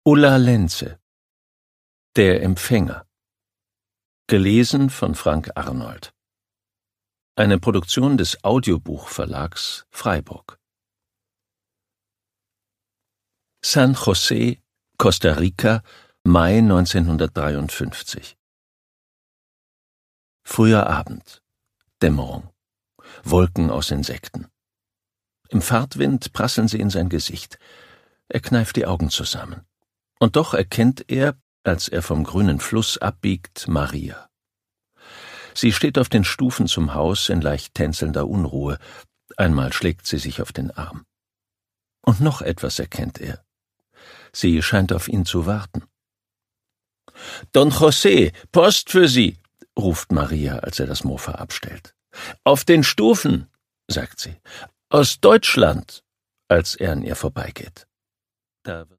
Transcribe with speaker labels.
Speaker 1: Ulla Lenze. Der Empfänger. Gelesen von Frank Arnold. Eine Produktion des Audiobuchverlags Freiburg. San José, Costa Rica, Mai 1953. Früher Abend. Dämmerung. Wolken aus Insekten. Im Fahrtwind prasseln sie in sein Gesicht. Er kneift die Augen zusammen. Und doch erkennt er, als er vom grünen Fluss abbiegt, Maria. Sie steht auf den Stufen zum Haus in leicht tänzelnder Unruhe. Einmal schlägt sie sich auf den Arm. Und noch etwas erkennt er. Sie scheint auf ihn zu warten. »Don José, Post für Sie«, ruft Maria, als er das Mofa abstellt. »Auf den Stufen«, sagt sie. »Aus Deutschland«, als er an ihr vorbeigeht. Da